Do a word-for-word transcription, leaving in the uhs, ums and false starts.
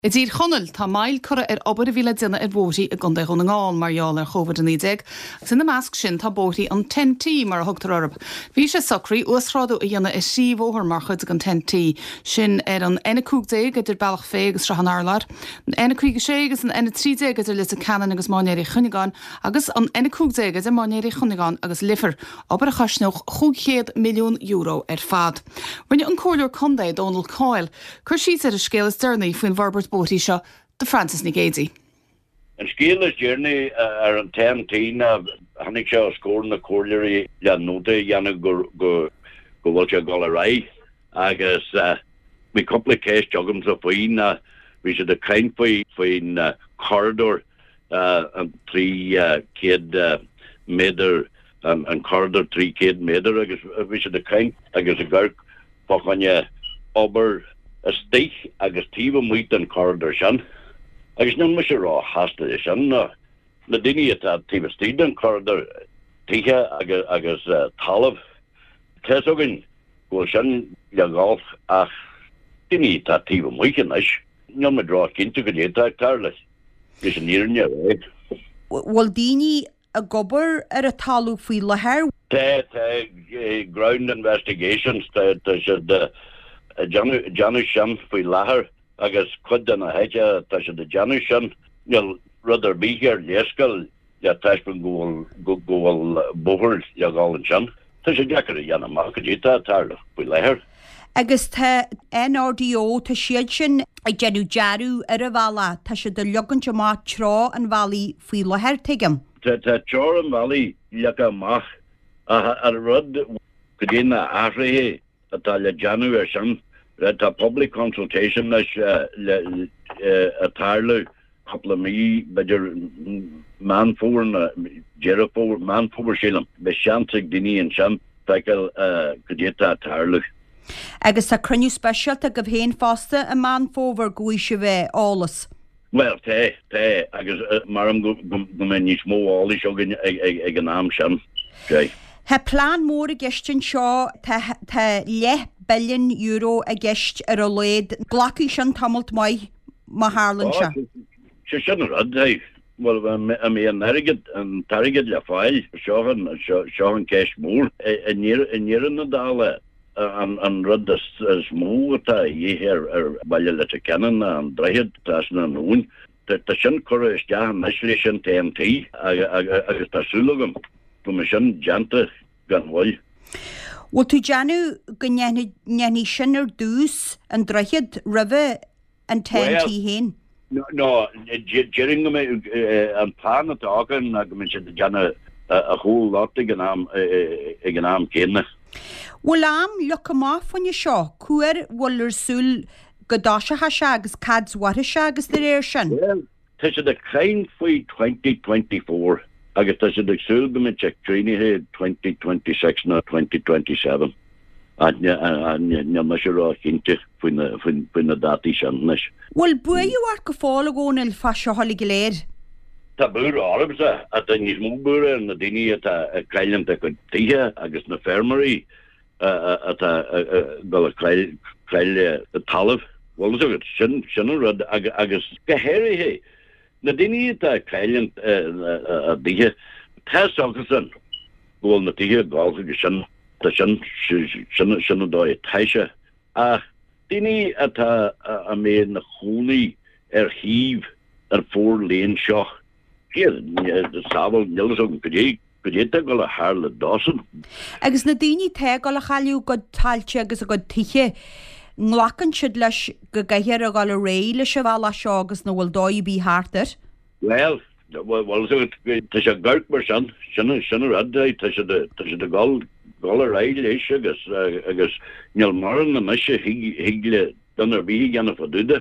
Is hier chonel tá mail cura ar obair a bhíle duine ar bhótaí a gunda chun ngáin marall ar chomhar den nídeag, agus ina measc sin tá bótaí an ten tí mar a thugtar orb. Bhí sé socraí uasráú a dhéanana is síomhóthar mar chud an ten tí sin ar an ina cúgdéig idir bailach fé agus ra an airlar, an ina cúige sé agus an ina trídéig idir lis a canan agus mánéirí chunigán, agus an ina cúgdéig idir mánéirí chunigán agus lifar obair a chaisneoch chúgchéad milliún euro ar fad. Rinne an cóirleoir Condaid Donald Coyle, chuir siad ar a scéal Sternaí faoin Barbert Bótaí seo de Francis Nigédi. An scéal is journey ar an ten tí na hannig se a scór na cóirleoirí le nóta dhéanamh go go go bhfuil se gáil a raibh agus mi complicéis jogam sa faoin na bhí sé de crain faoi faoin corridor an trí céad méadar an corridor trí céad méadar agus bhí sé de crain agus a gur fáchaine obair a stich agus tífa muit an corridor sin agus nan me se rá hasta is sin na na daine a tífa stíd an corridor títhe agus agus talamh tes agin go sin le gáil ach daine tá tífa muicin is nan me rá cinnte go déta tar leis is an níirne réid. Bhfuil daine a gobar ar a talú faoi lethir? Tá tá ground investigations tá tá sé Janu Shan faoi láthair agus chud an a heide tá sé de Janu Shan neil rudar bíar léascail le taispan ggóil ggóil bóthir le gáil an sin. Tá sé deachar a dhéanamach go dtí tarla faoi láthair. Agus tá N R D O tá siad sin ag genú dearú ar a bhela tá sé de legan má trá an bhelaí faoi láthair tuigim. Tá tá trá an bhelaí lecha amach a rud go dtíana áthraithe atá le Janu ar sin tá public consultation leis le a tarla couple mí beidir man fór na dearra fór man fór sílam be seantaigh daoine an sin feicil go dtéta tarla. Agus tá cruniú speisialta go bhhéon fásta a man fómhar gúise bheith álas. Well té té agus marm go go mé níos mó álas ag an am sin. Tá plán mór a geistin seo tá le billion euro a geist ar a léad glacu sin tamalt mai má hálan se. Se sin rud well a mé an airigid an tarigid le fáil seohan seohan ceist mór inían na dála an rud is mó atá dhéhir ar bailile le cean an dreiad tá na nún Tá sin chur is dean meis lei sin T N T agus tásúlagam go me sin deanta gan bhil. Bhfuil tú deanú go ngeanní sin ar dús an dreiad ribh an T N T héin? No, jering me an plán atá agan a go min sin deanna a hó lá ag an am cénne. Bhfuil am lecha má fanne seo cuair bhfuil ar súl go dáisithe se agus cadshaithe se agus de réir sin? Tá sé de crain faoi twenty twenty-four agus tá sé de súl go min check trínihe twenty twenty-six na twenty twenty-seven a ne me se rá cinnte faoin na datí sin leis. Bhfuil buú ar go fála gónil fa seo thola go léir? Tá búr ábsa a níos mó búre na daine atá creilanta go títhe agus na fermarí atá go creile a talamh bhil sin sin rud agus gohéirithe na daine atá creilant a dtíthe tá agus san bhfuil na títhe gáilcha go sin tá sin sinna dóid taiise a daine atá a mé na chónaí ar híomh ar fór léon seo sábal nelasm go dé go déta go le hála dásan. Agus na daoine te go le chaú go tailte agus a go tithe nglacan siad leis go gaihéar a gáil réile se bhela seo agus na bhfuil dóid bí hátar? Well, well tá sé gairt mar sin sinna sinna radaid tá sé de gáil gáil a réile éis agus agus neall mar na meise higle don ar bhí ganna fa duide